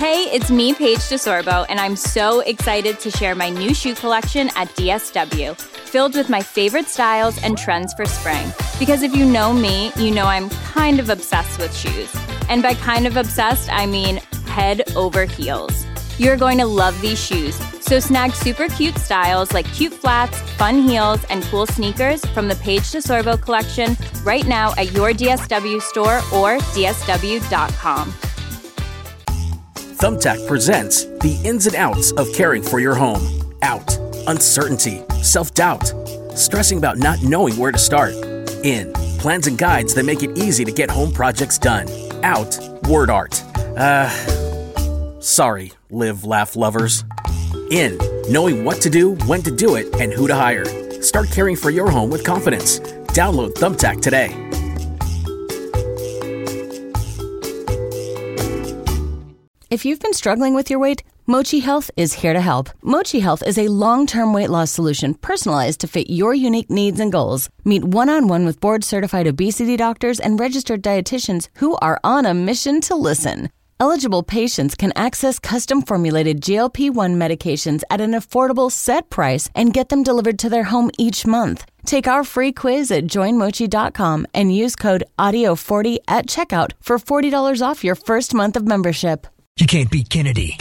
Hey, it's me, Paige DeSorbo, and I'm so excited to share my new shoe collection at DSW, filled with my favorite styles and trends for spring. Because if you know me, you know I'm kind of obsessed with shoes. And by kind of obsessed, I mean head over heels. You're going to love these shoes, so snag super cute styles like cute flats, fun heels, and cool sneakers from the Paige DeSorbo collection right now at your DSW store or dsw.com. Thumbtack presents the ins and outs of caring for your home. Out, uncertainty, self-doubt, stressing about not knowing where to start. In, plans and guides that make it easy to get home projects done. Out, word art. Sorry, live, laugh lovers. In, knowing what to do, when to do it, and who to hire. Start caring for your home with confidence. Download Thumbtack today. If you've been struggling with your weight, Mochi Health is here to help. Mochi Health is a long-term weight loss solution personalized to fit your unique needs and goals. Meet one-on-one with board-certified obesity doctors and registered dietitians who are on a mission to listen. Eligible patients can access custom-formulated GLP-1 medications at an affordable set price and get them delivered to their home each month. Take our free quiz at joinmochi.com and use code AUDIO40 at checkout for $40 off your first month of membership. You can't beat Kennedy.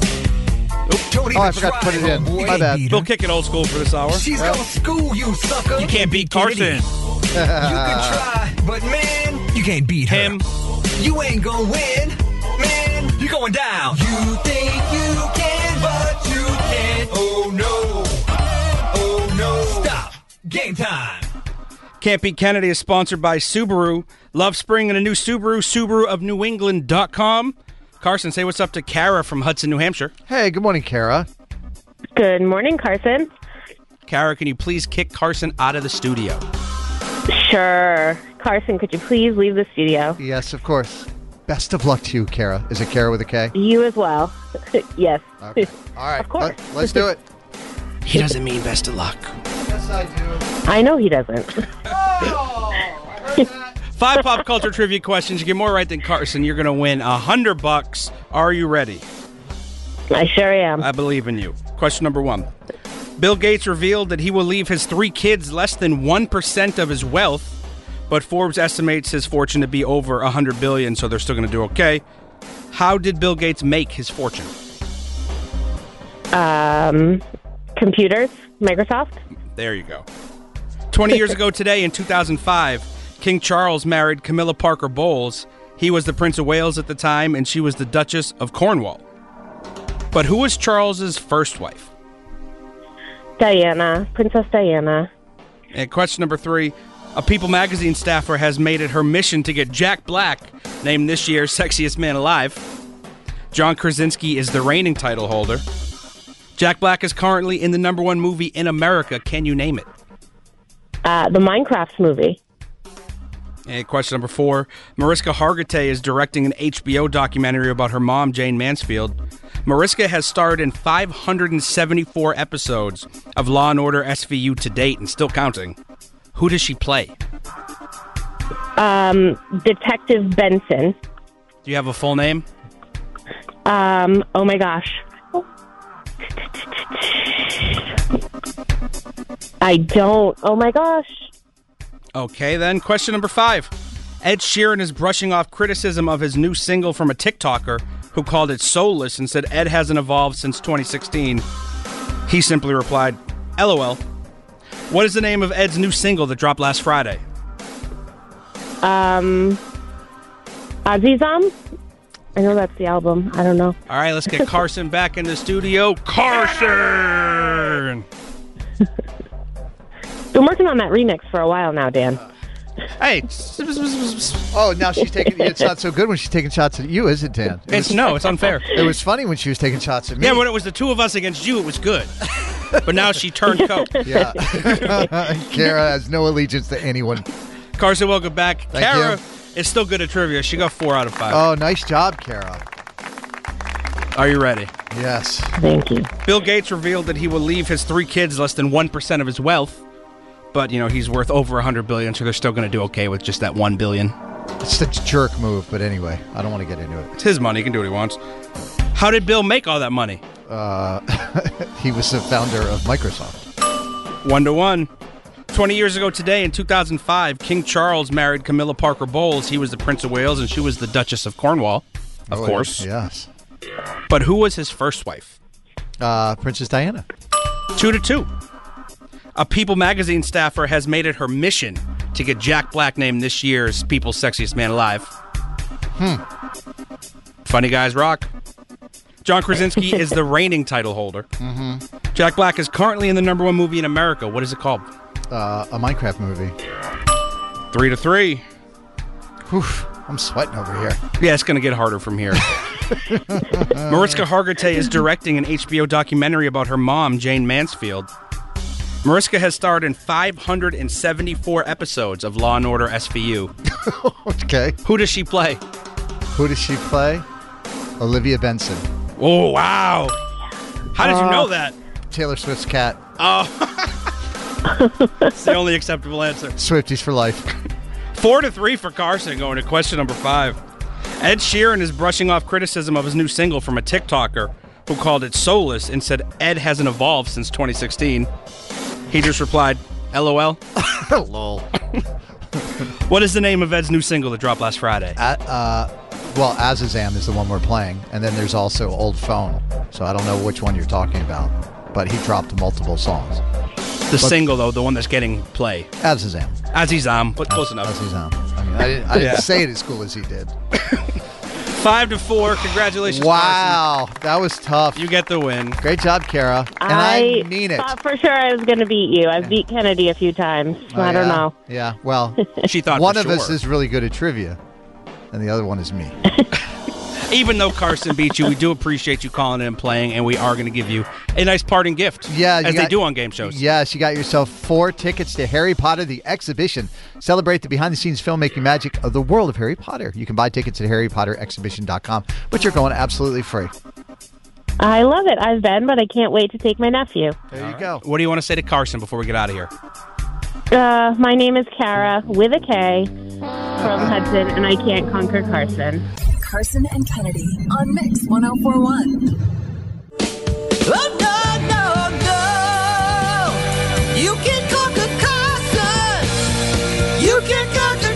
I forgot to put it in. My bad. We'll kick it old school for this hour. She's gonna school you, sucker. You can't beat Carson. You can try, but man, you can't beat him. You ain't gonna win, man. You're going down. You think you can, but you can't. Oh no. Oh no. Stop. Game time. Can't Beat Kennedy is sponsored by Subaru. Love spring and a new Subaru. SubaruofNewEngland.com. Carson, say what's up to Kara from Hudson, New Hampshire. Hey, good morning, Kara. Good morning, Carson. Kara, can you please kick Carson out of the studio? Sure. Carson, could you please leave the studio? Yes, of course. Best of luck to you, Kara. Is it Kara with a K? You as well. Yes. Okay. All right. Of course. Let's do it. He doesn't mean best of luck. Yes, I do. I know he doesn't. Oh, 5 pop culture trivia questions. You get more right than Carson. You're going to win $100. Are you ready? I sure am. I believe in you. Question number 1. Bill Gates revealed that he will leave his 3 kids less than 1% of his wealth, but Forbes estimates his fortune to be over $100 billion, so they're still going to do okay. How did Bill Gates make his fortune? Computers, Microsoft. There you go. 20 years ago today, in 2005, King Charles married Camilla Parker Bowles. He was the Prince of Wales at the time, and she was the Duchess of Cornwall. But who was Charles's first wife? Diana, Princess Diana. And question number 3, a People magazine staffer has made it her mission to get Jack Black named this year's Sexiest Man Alive. John Krasinski is the reigning title holder. Jack Black is currently in the #1 movie in America. Can you name it? The Minecraft movie. And question number 4, Mariska Hargitay is directing an HBO documentary about her mom, Jane Mansfield. Mariska has starred in 574 episodes of Law & Order SVU to date and still counting. Who does she play? Detective Benson. Do you have a full name? Oh my gosh. I don't. Oh my gosh. Okay, then. Question number 5. Ed Sheeran is brushing off criticism of his new single from a TikToker who called it soulless and said Ed hasn't evolved since 2016. He simply replied, LOL. What is the name of Ed's new single that dropped last Friday? Azizam? I know that's the album. I don't know. All right, let's get Carson back in the studio. Carson! Been working on that remix for a while now, Dan. Hey. Oh, now she's taking. It's not so good when she's taking shots at you, is it, Dan? It's unfair. It was funny when she was taking shots at me. Yeah, when it was the two of us against you, it was good. But now she turned coat. Yeah. Kara has no allegiance to anyone. Carson, welcome back. Thank Kara you. is still good at trivia. She got 4 out of 5. Oh, nice job, Kara. Are you ready? Yes. Thank you. Bill Gates revealed that he will leave his 3 kids less than 1% of his wealth. But, he's worth over $100 billion, so they're still going to do okay with just that $1 billion. It's such a jerk move, but anyway, I don't want to get into it. It's his money. He can do what he wants. How did Bill make all that money? He was the founder of Microsoft. 1-1. 20 years ago today, in 2005, King Charles married Camilla Parker Bowles. He was the Prince of Wales, and she was the Duchess of Cornwall, of course. Yes. But who was his first wife? Princess Diana. 2-2. A People magazine staffer has made it her mission to get Jack Black named this year's People's Sexiest Man Alive. Funny Guys Rock. John Krasinski is the reigning title holder. Jack Black is currently in the #1 movie in America. What is it called? A Minecraft movie. 3-3. Whew, I'm sweating over here. Yeah, it's going to get harder from here. Mariska Hargitay is directing an HBO documentary about her mom, Jane Mansfield. Mariska has starred in 574 episodes of Law & Order SVU. Okay. Who does she play? Who does she play? Olivia Benson. Oh, wow. How did you know that? Taylor Swift's cat. Oh. It's the only acceptable answer. Swifties for life. 4-3 for Carson, going to question number 5. Ed Sheeran is brushing off criticism of his new single from a TikToker who called it soulless and said Ed hasn't evolved since 2016. He just replied, LOL. Lol. What is the name of Ed's new single that dropped last Friday? Well, Azazam is the one we're playing, and then there's also Old Phone. So I don't know which one you're talking about, but he dropped multiple songs. The single, though, the one that's getting play. Azazam. Azizam, but close enough. Azizam. I mean, I didn't say it as cool as he did. 5-4. Congratulations, Wow, that was tough. Carson. You get the win. Great job, Kara. And I mean it. thought for sure I was going to beat you. I've beat Kennedy a few times. Oh, I don't know. Yeah, well, She thought one for of sure. us is really good at trivia, and the other one is me. Even though Carson beat you, we do appreciate you calling in and playing, and we are going to give you a nice parting gift. Yeah, as they do on game shows. Yes, you got yourself 4 tickets to Harry Potter the Exhibition. Celebrate the behind-the-scenes filmmaking magic of the world of Harry Potter. You can buy tickets at harrypotterexhibition.com, but you're going absolutely free. I love it. I've been, but I can't wait to take my nephew. There you go. What do you want to say to Carson before we get out of here? My name is Kara, with a K, from Hudson, and I can't conquer Carson. Carson and Kennedy on Mix 1041. Oh, no, no, no. You can conquer Carson. You can conquer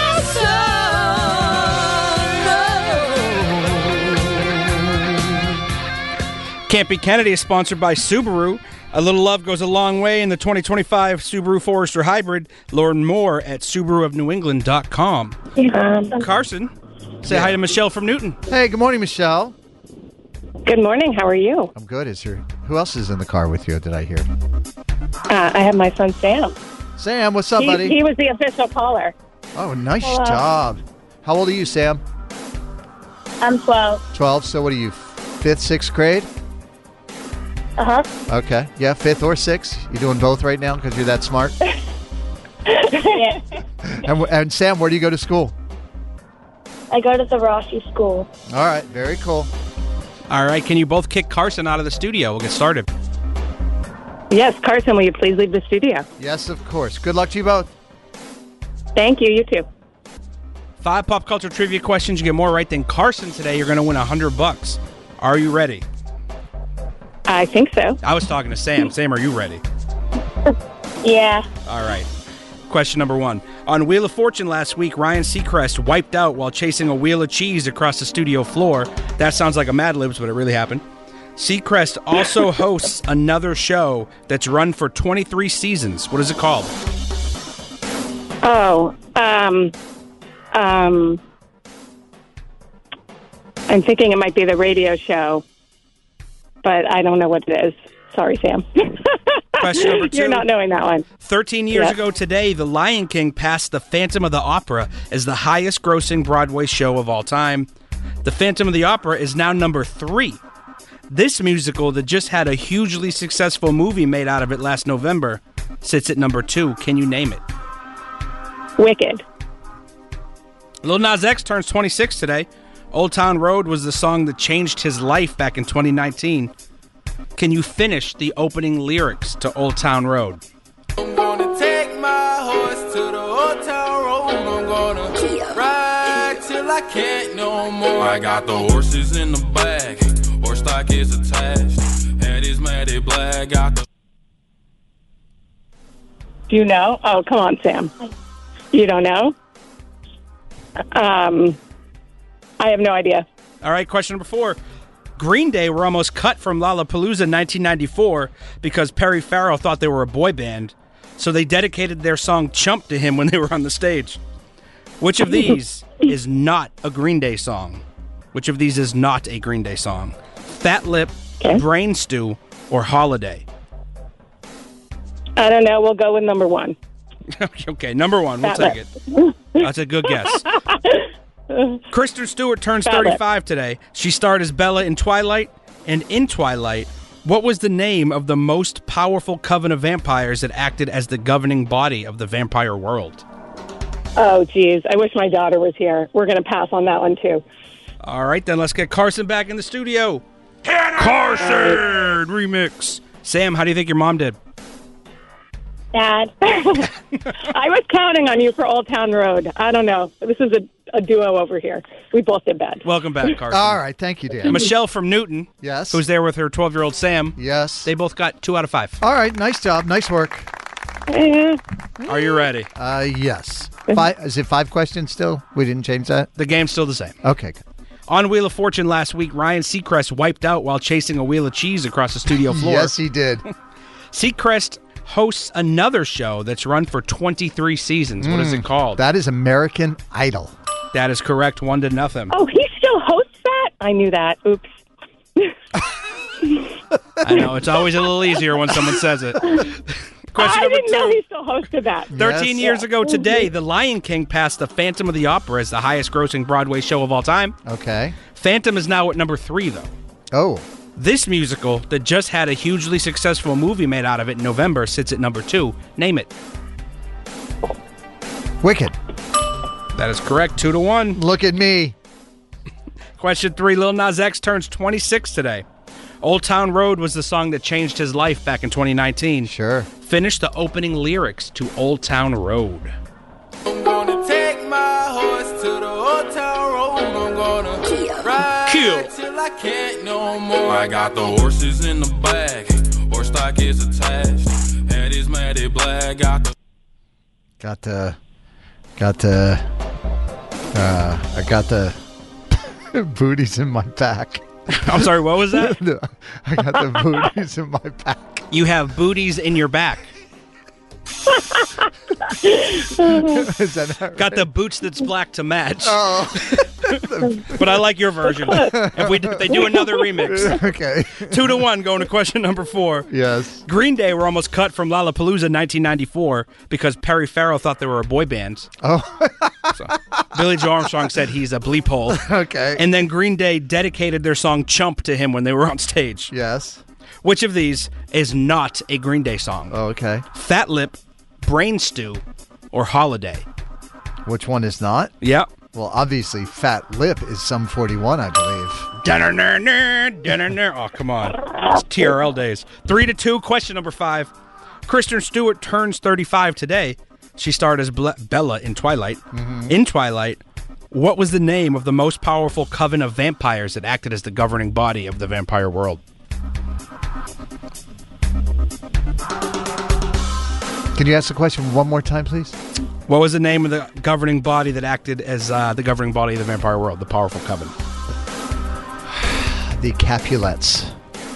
Carson. No. Can't Be Kennedy is sponsored by Subaru. A little love goes a long way in the 2025 Subaru Forester Hybrid. Learn more at SubaruofNewEngland.com. Carson, say hi to Michelle from Newton. Hey, good morning, Michelle. Good morning. How are you? I'm good. Who else is in the car with you, did I hear? I have my son, Sam. Sam, what's up, buddy? He was the official caller. Oh, nice job. How old are you, Sam? I'm 12. 12. So what are you, 5th, 6th grade? Uh-huh. Okay. Yeah, 5th or 6th. You doing both right now because you're that smart? Yeah. And Sam, where do you go to school? I go to the Rossi School. All right. Very cool. All right, can you both kick Carson out of the studio? We'll get started. Yes, Carson, will you please leave the studio? Yes, of course. Good luck to you both. Thank you. You too. 5 pop culture trivia questions. You get more right than Carson today. You're going to win $100. Are you ready? I think so. I was talking to Sam. Sam, are you ready? Yeah. All right. Question number 1. On Wheel of Fortune last week, Ryan Seacrest wiped out while chasing a wheel of cheese across the studio floor. That sounds like a Mad Libs, but it really happened. Seacrest also hosts another show that's run for 23 seasons. What is it called? Oh, I'm thinking it might be the radio show, but I don't know what it is. Sorry, Sam. Question number 2. You're not knowing that one. 13 years Yes. ago today, The Lion King passed The Phantom of the Opera as the highest grossing Broadway show of all time. The Phantom of the Opera is now number 3. This musical that just had a hugely successful movie made out of it last November sits at number 2. Can you name it? Wicked. Lil Nas X turns 26 today. Old Town Road was the song that changed his life back in 2019. Can you finish the opening lyrics to Old Town Road? I'm gonna take my horse to the old town road. I'm gonna ride till I can't no more. I got the horses in the back, stockings attached. Head is matted black, got the. Do you know? Oh, come on, Sam. You don't know? I have no idea. All right, question number 4. Green Day were almost cut from Lollapalooza in 1994 because Perry Farrell thought they were a boy band, so they dedicated their song Chump to him when they were on the stage. Which of these is not a Green Day song? Which of these is not a Green Day song? Fat Lip, Brain Stew, or Holiday? I don't know. We'll go with number 1. Okay, number 1. We'll take it. That's a good guess. Kristen Stewart turns 35 today. She starred as Bella in Twilight. And in Twilight, what was the name of the most powerful coven of vampires that acted as the governing body of the vampire world? Oh, geez. I wish my daughter was here. We're going to pass on that one, too. All right, then let's get Carson back in the studio. Carson remix. Sam, how do you think your mom did? Dad. I was counting on you for Old Town Road. I don't know. This is a duo over here. We both did bad. Welcome back, Carson. All right, thank you, Dan. Michelle from Newton. Yes. Who's there with her 12-year-old Sam. Yes. They both got 2 out of 5. All right, nice job. Nice work. Are you ready? Yes. Is it 5 questions still? We didn't change that? The game's still the same. Okay, good. On Wheel of Fortune last week, Ryan Seacrest wiped out while chasing a wheel of cheese across the studio floor. Yes, he did. Seacrest hosts another show that's run for 23 seasons. What is it called? That is American Idol. That is correct. 1-0. Oh, he still hosts that? I knew that. Oops. I know. It's always a little easier when someone says it. Question I number didn't 2. know he still hosted that. 13 years ago today, The Lion King passed The Phantom of the Opera as the highest-grossing Broadway show of all time. Okay. Phantom is now at number 3, though. Oh. This musical that just had a hugely successful movie made out of it in November sits at number 2. Name it. Wicked. That is correct. 2-1. Look at me. Question 3. Lil Nas X turns 26 today. Old Town Road was the song that changed his life back in 2019. Sure. Finish the opening lyrics to Old Town Road. I'm gonna take my horse to the Old Town Road. I'm gonna ride till I can't no more. I got the horses in the back. Horse stock is attached. Head is matted black. I got the booties in my back. I'm sorry, what was that? I got the booties in my back. You have booties in your back. Is that not right? Got the boots that's black to match. Oh. But I like your version. If they do another remix. Okay. 2-1 going to question number 4. Yes. Green Day were almost cut from Lollapalooza in 1994 because Perry Farrell thought they were a boy band. Oh. So, Billy Joe Armstrong said he's a bleep hole. Okay. And then Green Day dedicated their song Chump to him when they were on stage. Yes. Which of these is not a Green Day song? Oh, okay. Fat Lip, Brain Stew, or Holiday? Which one is not? Yep. Well, obviously, Fat Lip is Sum 41, I believe. Oh, come on. It's TRL days. 3-2, question number 5. Kristen Stewart turns 35 today. She starred as Bella in Twilight. Mm-hmm. In Twilight, what was the name of the most powerful coven of vampires that acted as the governing body of the vampire world? Can you ask the question one more time, please? What was the name of the governing body that acted as the governing body of the vampire world, the powerful coven? The Capulets.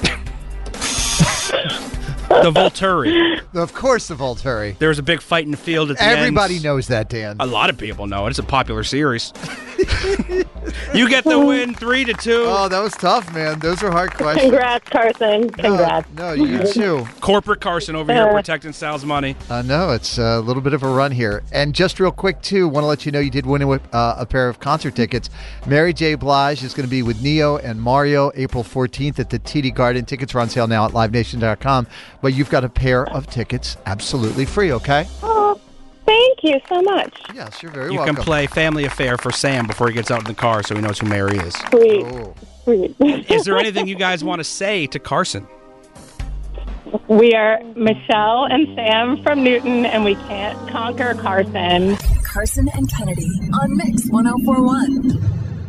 The Volturi. Of course, the Volturi. There was a big fight in the field at the end. Everybody knows that, Dan. A lot of people know it. It's a popular series. You get the win, 3-2. Oh, that was tough, man. Those are hard questions. Congrats, Carson. Congrats. No, you too. Corporate Carson over here protecting Sal's money. No, it's a little bit of a run here. And just real quick, too, want to let you know you did win a pair of concert tickets. Mary J. Blige is going to be with Neo and Mario April 14th at the TD Garden. Tickets are on sale now at livenation.com. But you've got a pair of tickets absolutely free, okay? Oh, thank you so much. Yes, you're very welcome. You can play Family Affair for Sam before he gets out in the car so he knows who Mary is. Sweet. Oh. Sweet. Is there anything you guys want to say to Carson? We are Michelle and Sam from Newton, and we can't conquer Carson. Carson and Kennedy on Mix 104.1.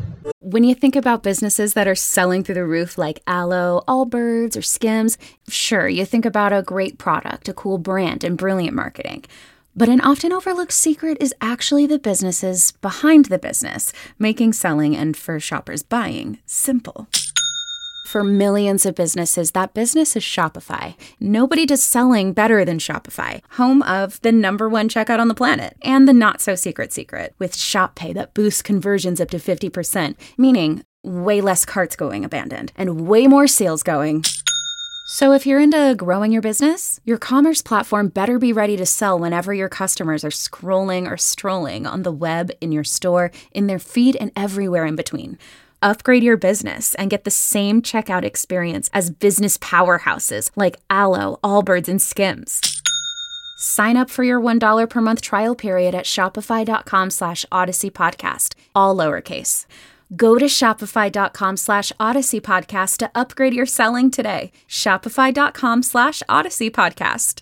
When you think about businesses that are selling through the roof like Aloe, Allbirds, or Skims, sure, you think about a great product, a cool brand, and brilliant marketing. But an often overlooked secret is actually the businesses behind the business, making selling and for shoppers buying simple. For millions of businesses, that business is Shopify. Nobody does selling better than Shopify, home of the #1 checkout on the planet, and the not-so-secret secret, with Shop Pay that boosts conversions up to 50%, meaning way less carts going abandoned, and way more sales going. So if you're into growing your business, your commerce platform better be ready to sell whenever your customers are scrolling or strolling on the web, in your store, in their feed, and everywhere in between. Upgrade your business and get the same checkout experience as business powerhouses like Aloe, Allbirds, and Skims. Sign up for your $1 per month trial period at shopify.com/Odyssey Podcast, all lowercase. Go to shopify.com /Odyssey Podcast to upgrade your selling today. Shopify.com/Odyssey Podcast.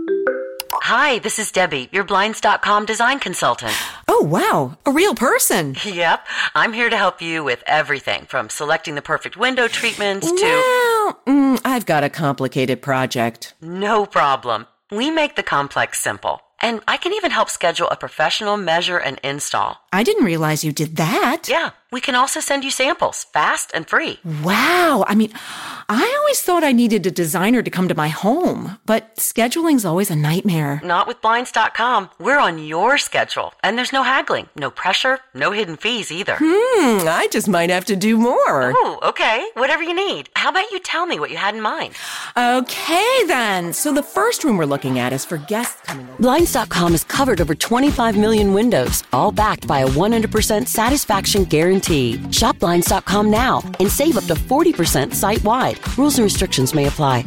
Hi, this is Debbie, your Blinds.com design consultant. Oh, wow, a real person. Yep, I'm here to help you with everything from selecting the perfect window treatments to... Well, I've got a complicated project. No problem. We make the complex simple. And I can even help schedule a professional measure and install. I didn't realize you did that. Yeah, we can also send you samples, fast and free. Wow. I mean, I always thought I needed a designer to come to my home, but scheduling's always a nightmare. Not with Blinds.com. We're on your schedule, and there's no haggling, no pressure, no hidden fees either. I just might have to do more. Oh, okay. Whatever you need. How about you tell me what you had in mind? Okay, then. So the first room we're looking at is for guests coming over. Blinds.com has covered over 25 million windows, all backed by a 100% satisfaction guarantee. Shop Blinds.com now and save up to 40% site-wide. Rules and restrictions may apply.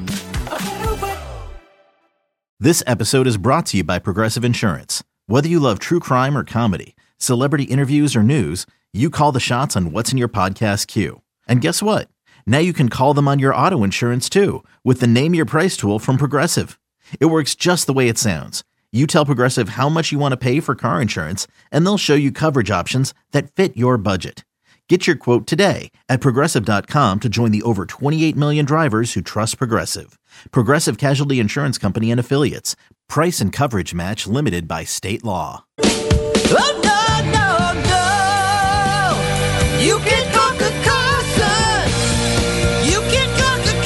This episode is brought to you by Progressive Insurance. Whether you love true crime or comedy, celebrity interviews or news, you call the shots on what's in your podcast queue. And guess what? Now you can call them on your auto insurance too with the Name Your Price tool from Progressive. It works just the way it sounds. You tell Progressive how much you want to pay for car insurance, and they'll show you coverage options that fit your budget. Get your quote today at Progressive.com to join the over 28 million drivers who trust Progressive. Progressive Casualty Insurance Company and Affiliates. Price and coverage match limited by state law. Oh, no, no, no. You can conquer Carson. You can conquer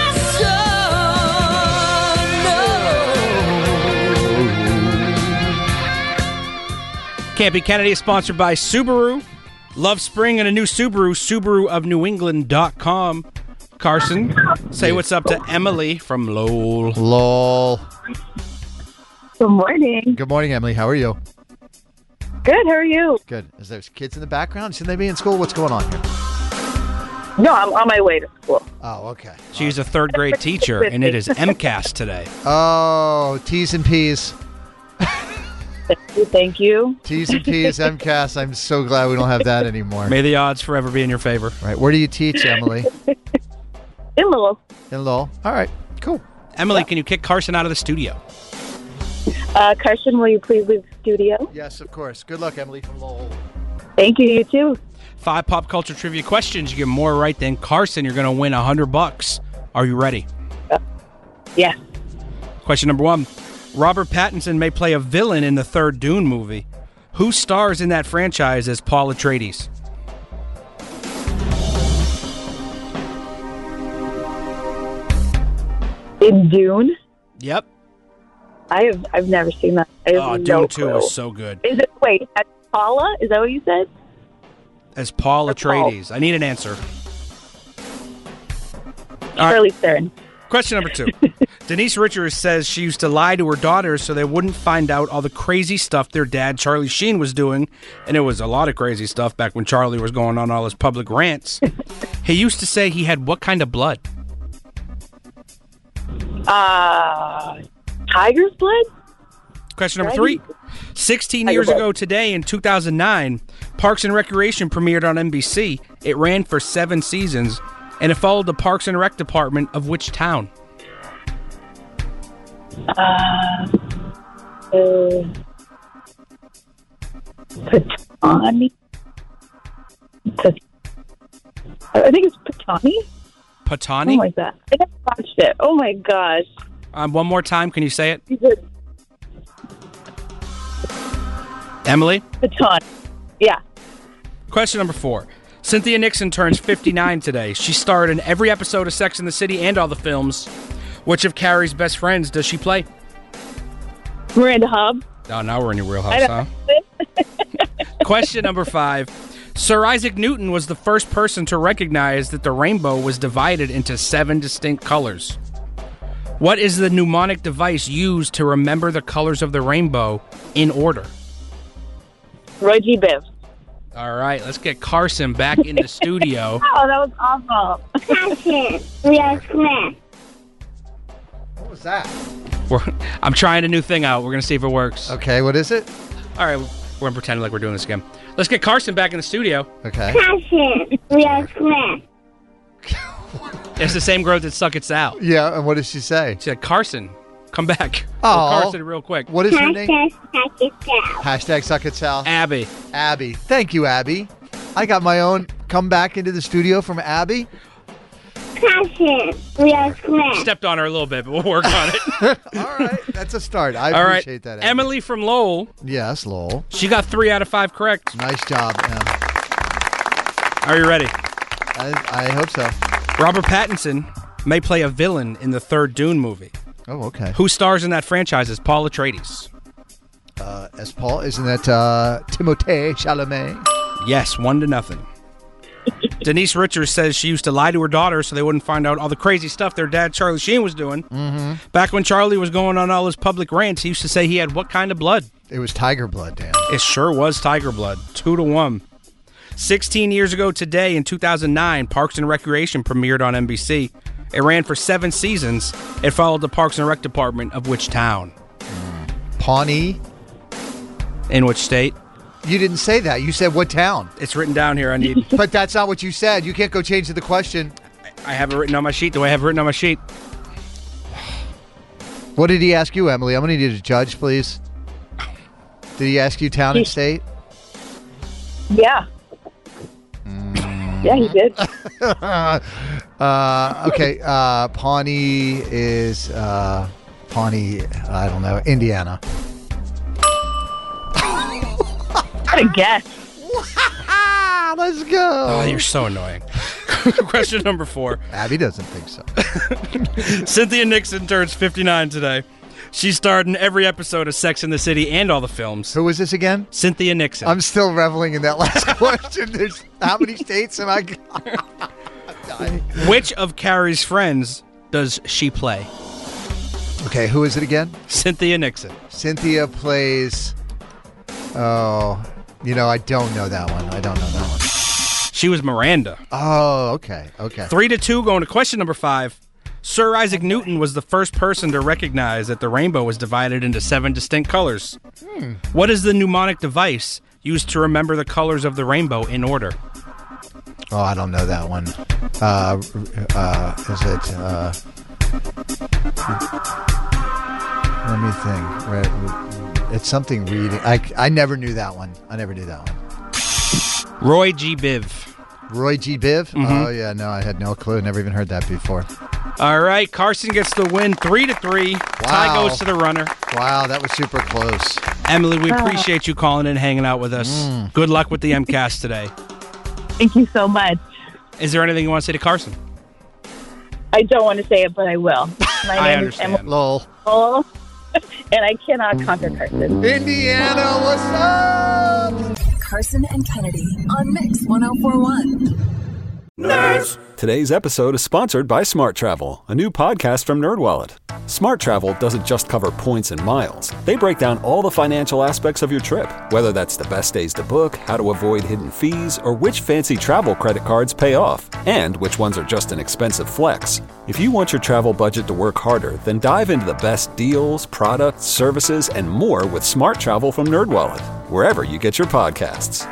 Carson. Campy Kennedy is sponsored by Subaru. Love spring and a new Subaru, SubaruofNewEngland.com. Carson, say what's up to Emily from Lowell. Lol. Good morning. Good morning, Emily. How are you? Good. How are you? Good. Is there kids in the background? Shouldn't they be in school? What's going on here? No, I'm on my way to school. Oh, okay. She's a third grade teacher, and it is MCAS today. Oh, T's and P's. Thank you. T's and P's, MCAS. I'm so glad we don't have that anymore. May the odds forever be in your favor. Right. Where do you teach, Emily? In Lowell. In Lowell. All right. Cool. Emily, can you kick Carson out of the studio? Carson, will you please leave the studio? Yes, of course. Good luck, Emily from Lowell. Thank you. You too. 5 pop culture trivia questions. You get more right than Carson. You're going to win $100. Are you ready? Yes. Question number 1. Robert Pattinson may play a villain in the third Dune movie. Who stars in that franchise as Paul Atreides? In Dune? Yep. I've never seen that. I have Dune no 2 clue. was so good. Is it, wait, as Paula? Is that what you said? As Paul Atreides. I need an answer. Charlize Theron. Question number 2. Denise Richards says she used to lie to her daughters so they wouldn't find out all the crazy stuff their dad, Charlie Sheen, was doing. And it was a lot of crazy stuff back when Charlie was going on all his public rants. He used to say he had what kind of blood? Tiger's blood? Question number 3. 16 years ago today in 2009, Parks and Recreation premiered on NBC. It ran for 7 seasons, and it followed the Parks and Rec department of which town? Patani. I think it's Patani. Patani? Something like that. I never watched it. Oh my gosh. One more time. Can you say it? Emily? Patani. Yeah. Question number 4. Cynthia Nixon turns 59 today. She starred in every episode of Sex and the City and all the films. Which of Carrie's best friends does she play? Miranda Hubb. Oh, now we're in your wheelhouse, huh? Question number 5. Sir Isaac Newton was the first person to recognize that the rainbow was divided into 7 distinct colors. What is the mnemonic device used to remember the colors of the rainbow in order? Roy G. Biv. All right, let's get Carson back in the studio. Oh, that was awful. Carson, we are Smith. What was that? I'm trying a new thing out. We're going to see if it works. Okay, what is it? All right, we're going to pretend like we're doing this again. Let's get Carson back in the studio. Okay. Carson, we are Smith. It's the same girl that Suck It Out. Yeah, and what did she say? She said, Carson, come back. Oh. Carson, real quick. What is her name? Suck It Out. Hashtag Suck It Sal. Abby. Abby. Thank you, Abby. I got my own come back into the studio from Abby. Carson, we are Smith. Stepped on her a little bit, but we'll work on it. All right, that's a start. I All appreciate right. that, Abby. Emily from Lowell. Yes, Lowell. She got 3 out of 5 correct. Nice job, Em. Are you ready? I hope so. Robert Pattinson may play a villain in the third Dune movie. Oh, okay. Who stars in that franchise as Paul Atreides? As Paul, isn't that Timothée Chalamet? Yes, 1-0. Denise Richards says she used to lie to her daughter so they wouldn't find out all the crazy stuff their dad, Charlie Sheen, was doing. Mm-hmm. Back when Charlie was going on all his public rants, he used to say he had what kind of blood? It was tiger blood, Dan. It sure was tiger blood. 2-1. 16 years ago today, in 2009, Parks and Recreation premiered on NBC. It ran for 7 seasons. It followed the Parks and Rec department of which town? Pawnee. In which state? You didn't say that. You said what town? It's written down here. I need. But that's not what you said. You can't go change the question. I have it written on my sheet. Do I have it written on my sheet? What did he ask you, Emily? I'm going to need you to judge, please. Did he ask you town and state? Yeah. Yeah, he did. Okay. Pawnee is Pawnee. I don't know. Indiana. What a guess. Let's go. Oh, you're so annoying. Question number 4. Abby doesn't think so. Cynthia Nixon turns 59 today. She starred in every episode of Sex and the City and all the films. Who was this again? Cynthia Nixon. I'm still reveling in that last question. There's how many states am I? Which of Carrie's friends does she play? Okay, who is it again? Cynthia Nixon. Cynthia plays. Oh, I don't know that one. She was Miranda. Oh, okay. 3-2, going to question number 5. Sir Isaac Newton was the first person to recognize that the rainbow was divided into 7 distinct colors. What is the mnemonic device used to remember the colors of the rainbow in order? Oh, I don't know that one. Is it? Let me think. It's something reading. I never knew that one. Roy G. Biv. Roy G. Biv? Mm-hmm. Oh, yeah. No, I had no clue. Never even heard that before. All right. Carson gets the win 3-3. Wow. Tie goes to the runner. Wow, that was super close. Emily, we appreciate you calling in and hanging out with us. Good luck with the MCAS today. Thank you so much. Is there anything you want to say to Carson? I don't want to say it, but I will. My name is Emily. Lol. Lowell, and I cannot conquer Carson. Indiana, what's up? Carson and Kennedy on Mix 104.1. Nerds! Today's episode is sponsored by Smart Travel, a new podcast from NerdWallet. Smart Travel doesn't just cover points and miles. They break down all the financial aspects of your trip, whether that's the best days to book, how to avoid hidden fees, or which fancy travel credit cards pay off, and which ones are just an expensive flex. If you want your travel budget to work harder, then dive into the best deals, products, services, and more with Smart Travel from NerdWallet, wherever you get your podcasts.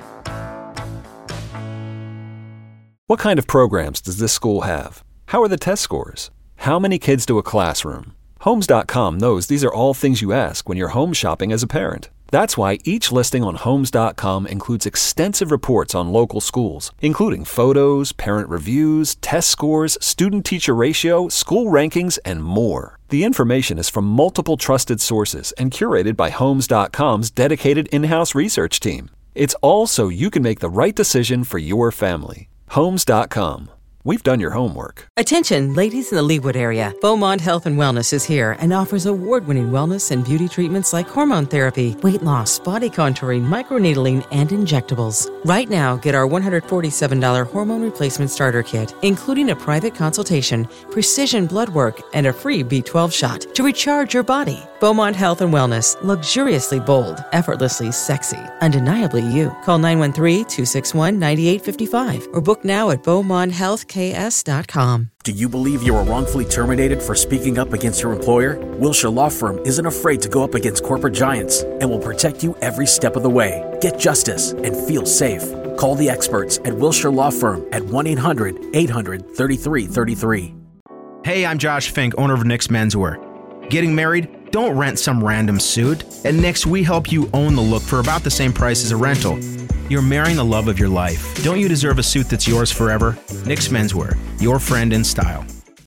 What kind of programs does this school have? How are the test scores? How many kids to a classroom? Homes.com knows these are all things you ask when you're home shopping as a parent. That's why each listing on Homes.com includes extensive reports on local schools, including photos, parent reviews, test scores, student-teacher ratio, school rankings, and more. The information is from multiple trusted sources and curated by Homes.com's dedicated in-house research team. It's all so you can make the right decision for your family. Homes.com. We've done your homework. Attention, ladies in the Leawood area. Beaumont Health and Wellness is here and offers award-winning wellness and beauty treatments like hormone therapy, weight loss, body contouring, microneedling, and injectables. Right now, get our $147 hormone replacement starter kit, including a private consultation, precision blood work, and a free B12 shot to recharge your body. Beaumont Health and Wellness. Luxuriously bold, effortlessly sexy, undeniably you. Call 913-261-9855 or book now at BeaumontHealthKS.com. Do you believe you were wrongfully terminated for speaking up against your employer? Wilshire Law Firm isn't afraid to go up against corporate giants and will protect you every step of the way. Get justice and feel safe. Call the experts at Wilshire Law Firm at 1-800-800-3333. Hey, I'm Josh Fink, owner of Nick's Menswear. Getting married? Don't rent some random suit. At Nick's, we help you own the look for about the same price as a rental. You're marrying the love of your life. Don't you deserve a suit that's yours forever? Nick's Menswear, your friend in style.